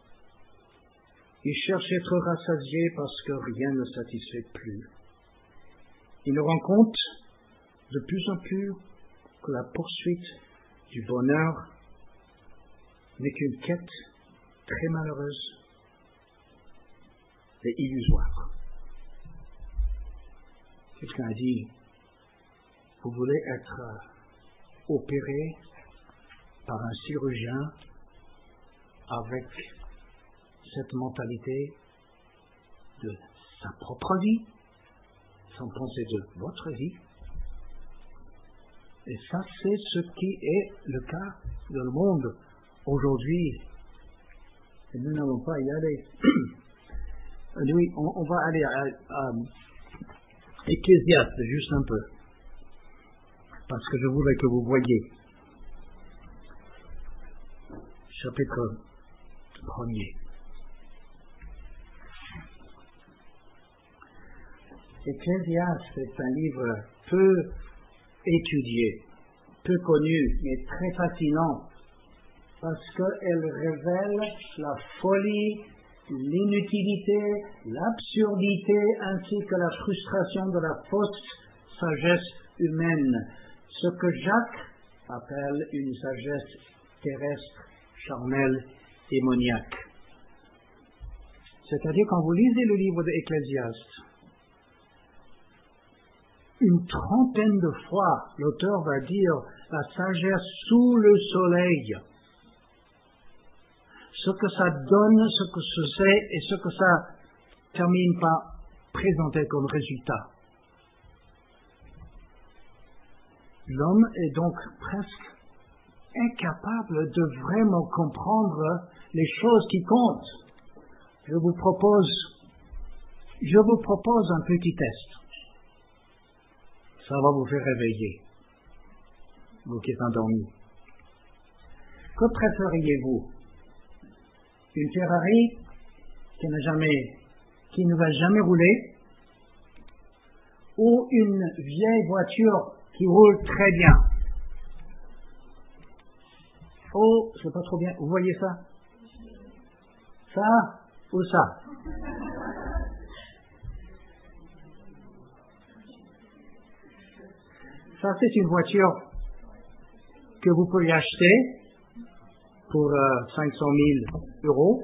Il cherche à être rassasié parce que rien ne satisfait plus. Il ne rend compte de plus en plus que la poursuite du bonheur n'est qu'une quête très malheureuse et illusoire. Quelqu'un a dit, vous voulez être opéré par un chirurgien avec cette mentalité de sa propre vie, sans penser de votre vie. Et ça, c'est ce qui est le cas dans le monde aujourd'hui. Et nous n'allons pas y aller. Oui, on, on va aller à, à Ecclésiaste juste un peu, parce que je voudrais que vous voyiez. Chapitre premier. Ecclésiaste est un livre peu étudié, peu connu, mais très fascinant, parce qu'elle révèle la folie, l'inutilité, l'absurdité, ainsi que la frustration de la fausse sagesse humaine, ce que Jacques appelle une sagesse terrestre, charnelle, démoniaque. C'est-à-dire, quand vous lisez le livre d'Ecclésiaste, une trentaine de fois, l'auteur va dire la sagesse sous le soleil. Ce que ça donne, ce que c'est et ce que ça termine par présenter comme résultat. L'homme est donc presque incapable de vraiment comprendre les choses qui comptent. Je vous propose, je vous propose un petit test. Ça va vous faire réveiller, vous qui êtes endormis. Que préfériez-vous? Une Ferrari qui n'a jamais, qui ne va jamais rouler, ou une vieille voiture qui roule très bien? Oh, c'est pas trop bien. Vous voyez ça? Ça ou ça? Ça, c'est une voiture que vous pouvez acheter pour euh, cinq cent mille euros.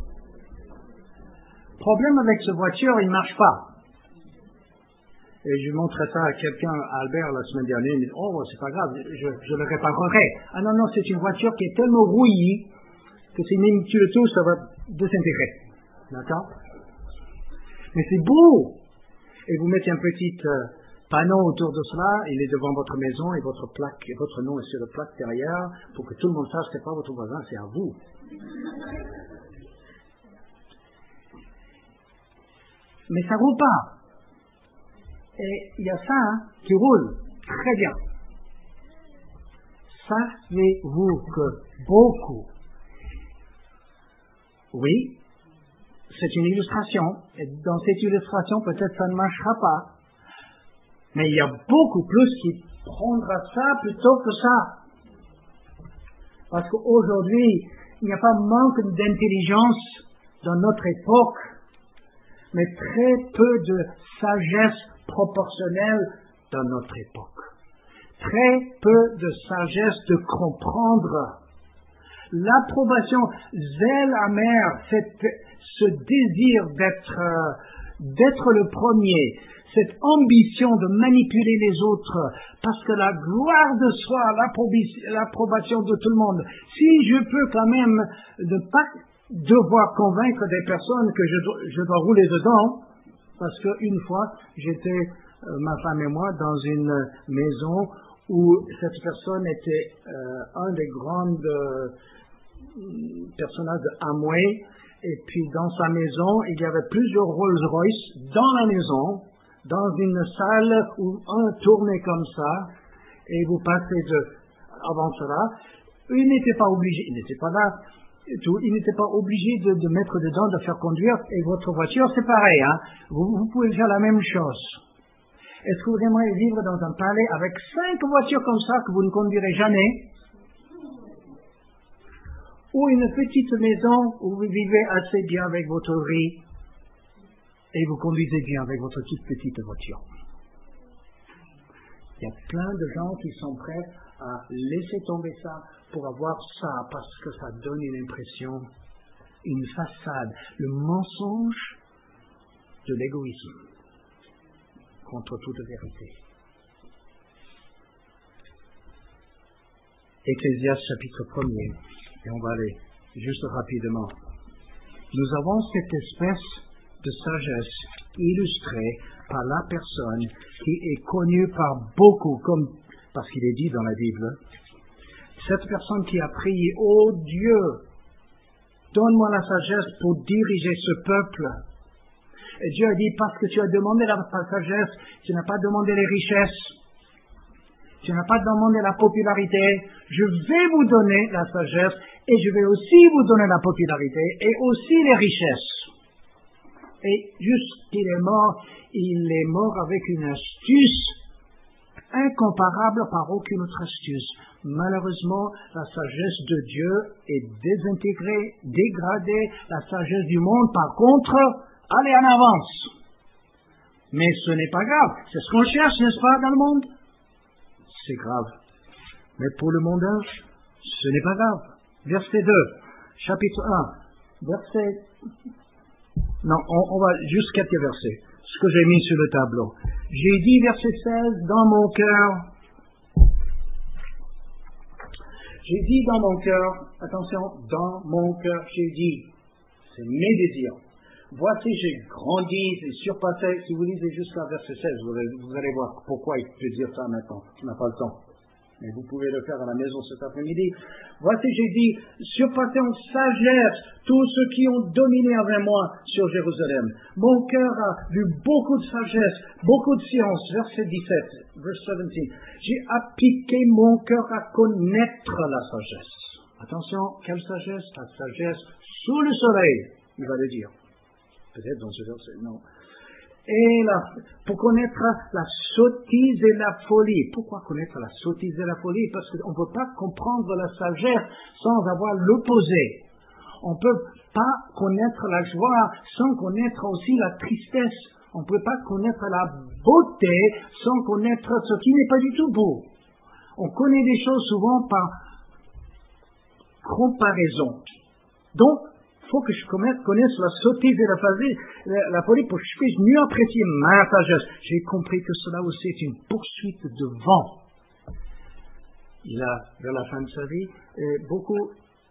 Problème avec cette voiture, il ne marche pas. Et je montrais ça à quelqu'un, à Albert, la semaine dernière. Il me dit, oh, c'est pas grave, je, je le réparerai. Ah non, non, c'est une voiture qui est tellement rouillie que si même tu le touches, ça va désintégrer. D'accord? Mais c'est beau! Et vous mettez un petit euh, panneau autour de cela, il est devant votre maison et votre plaque, et votre nom est sur la plaque derrière, pour que tout le monde sache que c'est pas votre voisin, c'est à vous. Mais ça roule pas. Et il y a ça hein, qui roule très bien. Savez-vous que beaucoup, oui, c'est une illustration, et dans cette illustration, peut-être ça ne marchera pas, mais il y a beaucoup plus qui prendra ça plutôt que ça. Parce qu'aujourd'hui, il n'y a pas manque d'intelligence dans notre époque, mais très peu de sagesse proportionnelle dans notre époque. Très peu de sagesse de comprendre. L'approbation, zèle amer, cette, ce désir d'être, d'être le premier, cette ambition de manipuler les autres, parce que la gloire de soi, l'approbation de tout le monde, si je peux quand même ne pas devoir convaincre des personnes que je dois, je dois rouler dedans, parce qu'une fois, j'étais, euh, ma femme et moi, dans une maison où cette personne était euh, un des grands euh, personnages de Amway, et puis dans sa maison, il y avait plusieurs Rolls-Royce dans la maison, dans une salle où un tournait comme ça, et vous passez de, avant cela, il n'était pas obligé, il n'était pas là, tout, il n'était pas obligé de, de mettre dedans, de faire conduire, et votre voiture, c'est pareil, hein. Vous, vous pouvez faire la même chose. Est-ce que vous aimeriez vivre dans un palais avec cinq voitures comme ça que vous ne conduirez jamais? Ou une petite maison où vous vivez assez bien avec votre riz et vous conduisez bien avec votre toute petite voiture? Il y a plein de gens qui sont prêts à laisser tomber ça pour avoir ça, parce que ça donne une impression, une façade, le mensonge de l'égoïsme contre toute vérité. Ecclésiaste chapitre premier, et on va aller juste rapidement. Nous avons cette espèce de sagesse illustrée par la personne qui est connue par beaucoup, comme parce qu'il est dit dans la Bible, cette personne qui a prié, ô Dieu, donne-moi la sagesse pour diriger ce peuple. Et Dieu a dit, parce que tu as demandé la sagesse, tu n'as pas demandé les richesses, tu n'as pas demandé la popularité, je vais vous donner la sagesse et je vais aussi vous donner la popularité et aussi les richesses. Et juste qu'il est mort, il est mort avec une astuce incomparable par aucune autre astuce. Malheureusement, la sagesse de Dieu est désintégrée, dégradée. La sagesse du monde, par contre, allez en avance. Mais ce n'est pas grave. C'est ce qu'on cherche, n'est-ce pas, dans le monde? C'est grave. Mais pour le mondain, ce n'est pas grave. Verset deux, chapitre un, verset... Non, on, on va juste quelques versets. Ce que j'ai mis sur le tableau. J'ai dit, verset seize, dans mon cœur, j'ai dit dans mon cœur, attention, dans mon cœur, j'ai dit, c'est mes désirs. Voici, j'ai grandi, j'ai surpassé. Si vous lisez jusqu'à verset seize, vous allez, vous allez voir pourquoi il peut dire ça maintenant. On n'a pas le temps. Mais vous pouvez le faire à la maison cet après-midi. Voici, j'ai dit, surpassé en sagesse tous ceux qui ont dominé avec moi sur Jérusalem. Mon cœur a vu beaucoup de sagesse, beaucoup de science. Verset dix-sept, verse dix-sept. J'ai appliqué mon cœur à connaître la sagesse. Attention, quelle sagesse? La sagesse sous le soleil, il va le dire. Peut-être dans ce verset, non. Et là, pour connaître la sottise et la folie. Pourquoi connaître la sottise et la folie? Parce qu'on ne peut pas comprendre la sagesse sans avoir l'opposé. On ne peut pas connaître la joie sans connaître aussi la tristesse. On ne peut pas connaître la beauté sans connaître ce qui n'est pas du tout beau. On connaît des choses souvent par comparaison. Donc, il faut que je connaisse la sottise et la folie, la, la folie pour que je puisse mieux apprécier ma sagesse. J'ai compris que cela aussi est une poursuite de vent. Il a, vers la fin de sa vie, euh, beaucoup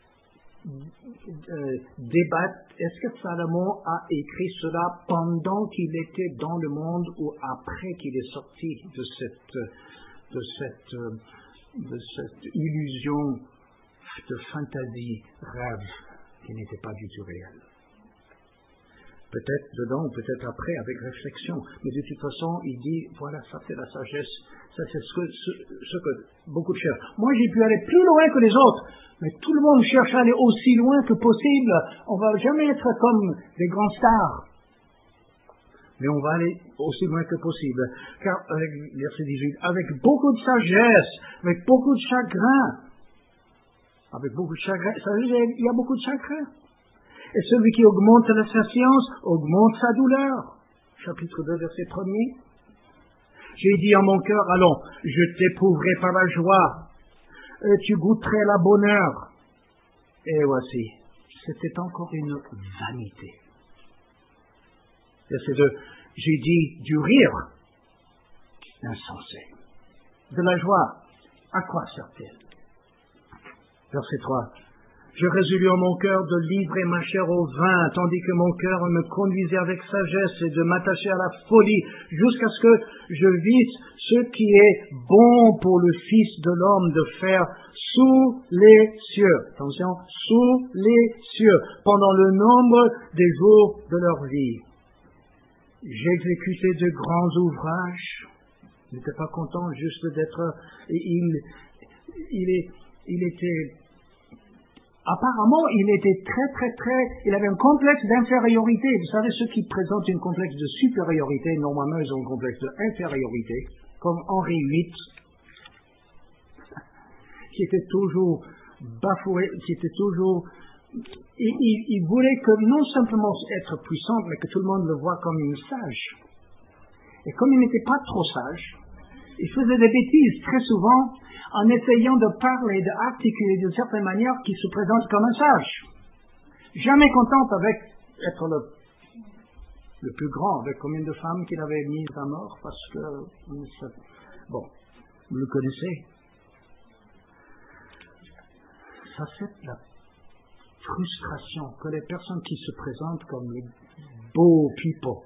euh, débattent. Est-ce que Salomon a écrit cela pendant qu'il était dans le monde ou après qu'il est sorti de cette, de cette, de cette illusion de fantaisie, rêve, qui n'était pas du tout réel. Peut-être dedans, peut-être après, avec réflexion. Mais de toute façon, il dit, voilà, ça c'est la sagesse, ça c'est ce que, ce, ce que beaucoup cherchent. Moi, j'ai pu aller plus loin que les autres, mais tout le monde cherche à aller aussi loin que possible. On ne va jamais être comme des grands stars. Mais on va aller aussi loin que possible. Car, avec, verset dix-huit, avec beaucoup de sagesse, avec beaucoup de chagrin, avec beaucoup de chagrin, ça veut dire il y a beaucoup de chagrin. Et celui qui augmente sa science augmente sa douleur. Chapitre deux, verset premier. J'ai dit en mon cœur, allons, je t'éprouverai par la joie, et tu goûterais la bonheur. Et voici, c'était encore une vanité. Verset deux, j'ai dit du rire, insensé. De la joie, à quoi sert-elle? Verset trois. Je résolus en mon cœur de livrer ma chair au vin, tandis que mon cœur me conduisait avec sagesse et de m'attacher à la folie, jusqu'à ce que je visse ce qui est bon pour le Fils de l'homme de faire sous les cieux. Attention, sous les cieux, pendant le nombre des jours de leur vie. J'exécutais de grands ouvrages. Il n'était pas content juste d'être... Il, il est... Il était, apparemment, il était très, très, très, il avait un complexe d'infériorité. Vous savez, ceux qui présentent un complexe de supériorité, normalement, ils ont un complexe d'infériorité, comme Henri huit, qui était toujours bafoué, qui était toujours, il, il, il voulait que non simplement être puissant, mais que tout le monde le voit comme une sage. Et comme il n'était pas trop sage, il faisait des bêtises très souvent en essayant de parler, d'articuler d'une certaine manière qui se présente comme un sage. Jamais contente avec être le, le plus grand, avec combien de femmes qu'il avait mises à mort parce que... Bon, vous le connaissez. Ça c'est la frustration que les personnes qui se présentent comme les beaux people.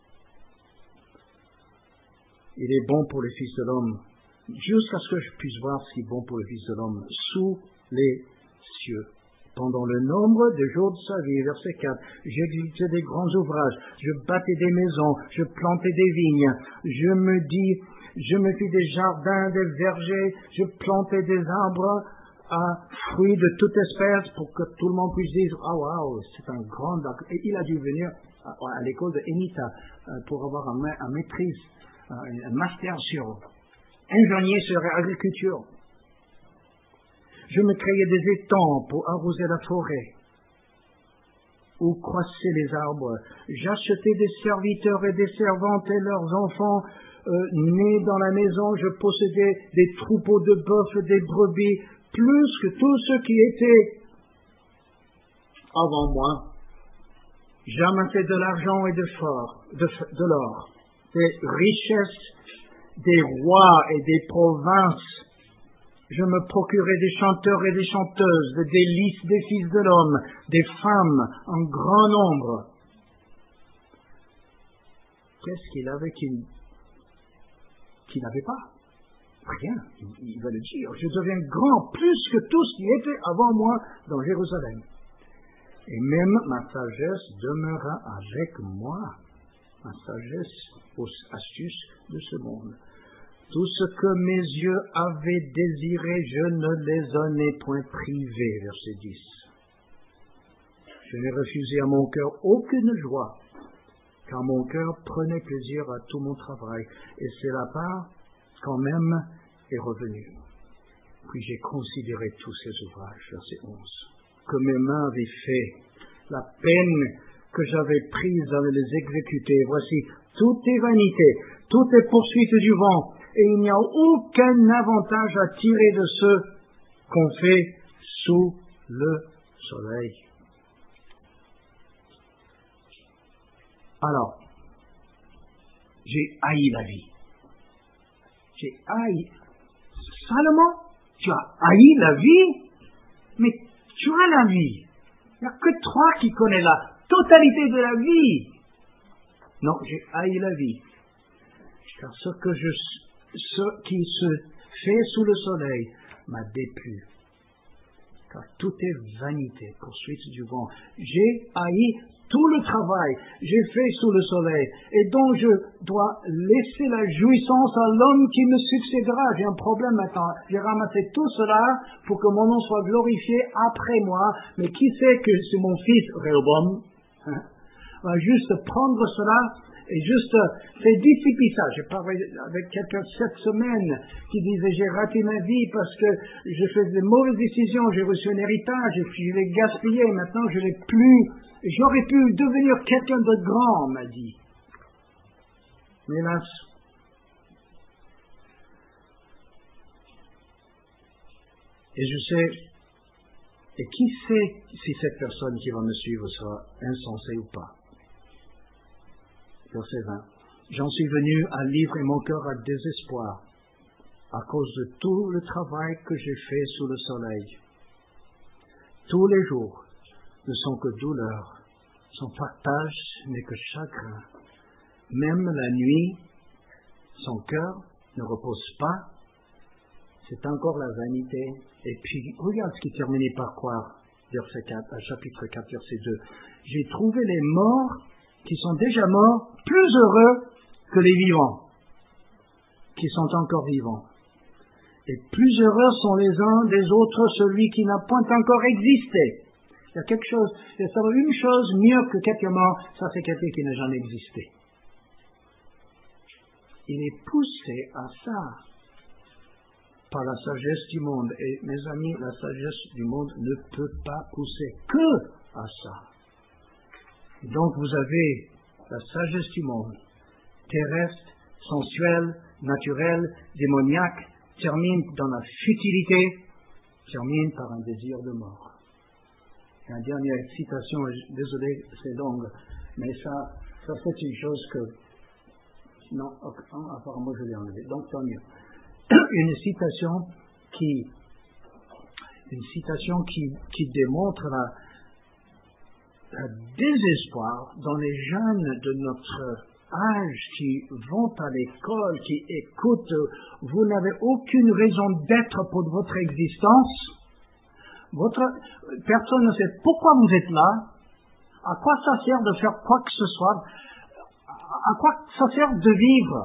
Il est bon pour le Fils de l'homme, jusqu'à ce que je puisse voir ce qui est bon pour le Fils de l'homme, sous les cieux. Pendant le nombre des jours de sa vie, verset quatre, j'exécutais des grands ouvrages, je bâtais des maisons, je plantais des vignes, je me dis, je me fis des jardins, des vergers, je plantais des arbres à fruits de toute espèce pour que tout le monde puisse dire, ah oh, waouh, c'est un grand... Et il a dû venir à, à l'école de Enita pour avoir un, un maîtrise, un master sur, ingénieur sur l'agriculture. Je me créais des étangs pour arroser la forêt, où croissaient les arbres. J'achetais des serviteurs et des servantes et leurs enfants euh, nés dans la maison. Je possédais des troupeaux de bœufs et des brebis, plus que tous ceux qui étaient avant moi. J'amassais de l'argent et de, fort, de, de l'or. des richesses des rois et des provinces. Je me procurais des chanteurs et des chanteuses, des délices des fils de l'homme, des femmes en grand nombre. Qu'est-ce qu'il avait qu'il, qu'il n'avait pas? Rien, il, il va le dire. Je deviens grand plus que tous qui étaient avant moi dans Jérusalem. Et même ma sagesse demeura avec moi, ma sagesse aux astuces de ce monde. Tout ce que mes yeux avaient désiré, je ne les en ai point privés, verset dix. Je n'ai refusé à mon cœur aucune joie, car mon cœur prenait plaisir à tout mon travail, et c'est la part quand même est revenu. Puis j'ai considéré tous ces ouvrages, verset onze, que mes mains avaient fait, la peine que j'avais prise à les exécuter. Voici, tout est vanité, tout est poursuite du vent, et il n'y a aucun avantage à tirer de ce qu'on fait sous le soleil. Alors, j'ai haï la vie. J'ai haï. Seulement, tu as haï la vie, mais tu as la vie. Il n'y a que toi qui connais la totalité de la vie. Non, j'ai haï la vie. Car ce que je, ce qui se fait sous le soleil m'a déplu. Car tout est vanité, poursuite du vent. J'ai haï tout le travail j'ai fait sous le soleil, et dont je dois laisser la jouissance à l'homme qui me succédera. J'ai un problème maintenant. J'ai ramassé tout cela pour que mon nom soit glorifié après moi, mais qui sait que c'est mon fils Réhoboam hein, va juste prendre cela et juste c'est dissiper ça. J'ai parlé avec quelqu'un cette semaine qui disait j'ai raté ma vie parce que je faisais des mauvaises décisions, j'ai reçu un héritage et puis je l'ai gaspillé, maintenant je l'ai plus. J'aurais pu devenir quelqu'un de grand, m'a dit. Mais hélas, et je sais, et qui sait si cette personne qui va me suivre sera insensée ou pas. Verset vingt. J'en suis venu à livrer mon cœur à désespoir à cause de tout le travail que j'ai fait sous le soleil. Tous les jours ne sont que douleur, son partage n'est que chagrin. Même la nuit, son cœur ne repose pas, c'est encore la vanité. Et puis, regarde ce qui terminait par quoi, verset quatre, chapitre quatre, verset deux. J'ai trouvé les morts qui sont déjà morts plus heureux que les vivants, qui sont encore vivants. Et plus heureux sont les uns des autres celui qui n'a point encore existé. Il y a quelque chose, il y a une chose mieux que quelqu'un mort, ça c'est quelqu'un qui n'a jamais existé. Il est poussé à ça par la sagesse du monde. Et mes amis, la sagesse du monde ne peut pas pousser que à ça. Donc vous avez la sagesse du monde, terrestre, sensuelle, naturelle, démoniaque, termine dans la futilité, termine par un désir de mort. Et une dernière citation, désolé, c'est longue, mais ça, ça c'est une chose que, non, apparemment je l'ai enlevé, donc tant mieux. Une citation qui, une citation qui, qui démontre la, la désespoir dans les jeunes de notre âge qui vont à l'école, qui écoutent, vous n'avez aucune raison d'être pour votre existence. Votre personne ne sait pourquoi vous êtes là, à quoi ça sert de faire quoi que ce soit, à quoi ça sert de vivre.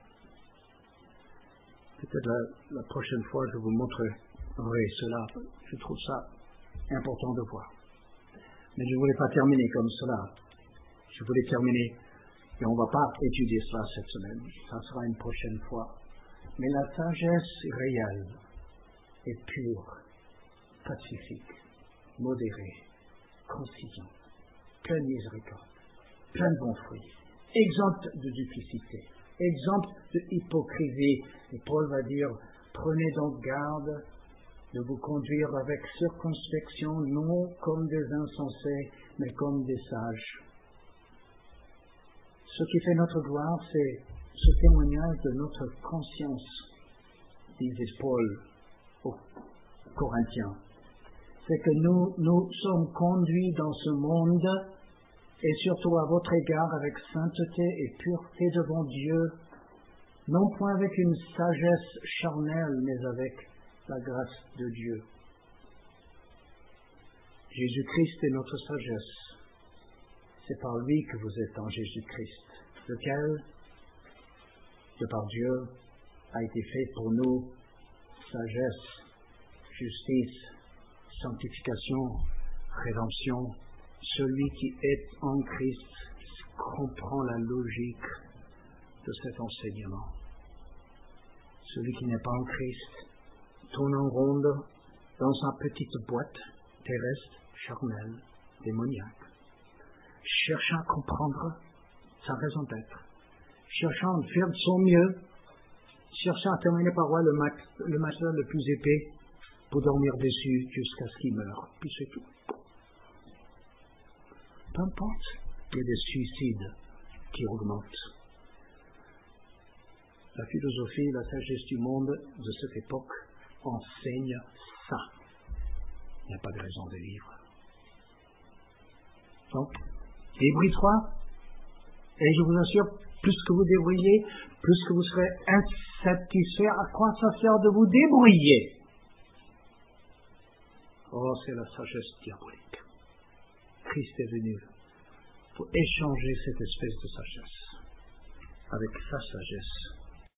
Peut-être la, la prochaine fois je vous montrerai cela, je trouve ça important de voir. Mais je ne voulais pas terminer comme cela, je voulais terminer, et on ne va pas étudier cela cette semaine, ça sera une prochaine fois. Mais la sagesse réelle est pure, pacifique, modérée, conciliante, pleine miséricorde, plein de bons fruits, exempte de duplicité, exempte de hypocrisie. Et Paul va dire, prenez donc garde de vous conduire avec circonspection, non comme des insensés, mais comme des sages. Ce qui fait notre gloire, c'est ce témoignage de notre conscience, disait Paul aux Corinthiens, c'est que nous, nous sommes conduits dans ce monde, et surtout à votre égard, avec sainteté et pureté devant Dieu, non point avec une sagesse charnelle, mais avec la grâce de Dieu. Jésus-Christ est notre sagesse. C'est par lui que vous êtes en Jésus-Christ, lequel, de par Dieu, a été fait pour nous sagesse, justice, sanctification, rédemption. Celui qui est en Christ comprend la logique de cet enseignement. Celui qui n'est pas en Christ tourne en ronde dans sa petite boîte terrestre, charnelle, démoniaque, cherchant à comprendre sa raison d'être, cherchant à faire de son mieux, cherchant à terminer par roi le, mat, le matelas le plus épais pour dormir dessus jusqu'à ce qu'il meure. Puis c'est tout. Peu importe, il y a des suicides qui augmentent. La philosophie, la sagesse du monde de cette époque enseigne ça. Il n'y a pas de raison de vivre. Donc, Hébreux trois, et je vous assure, plus que vous débrouillez, plus que vous serez insatisfait, à quoi ça sert de vous débrouiller? Oh, c'est la sagesse diabolique. Christ est venu pour échanger cette espèce de sagesse avec sa sagesse.